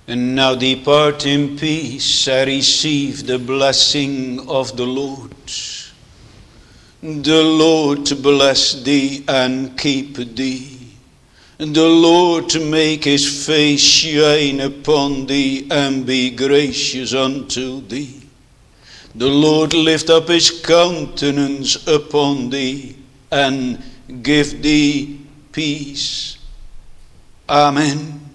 And now depart in peace, receive the blessing of the Lord. The Lord bless thee and keep thee. The Lord make his face shine upon thee and be gracious unto thee. The Lord lift up his countenance upon thee and give thee peace. Amen.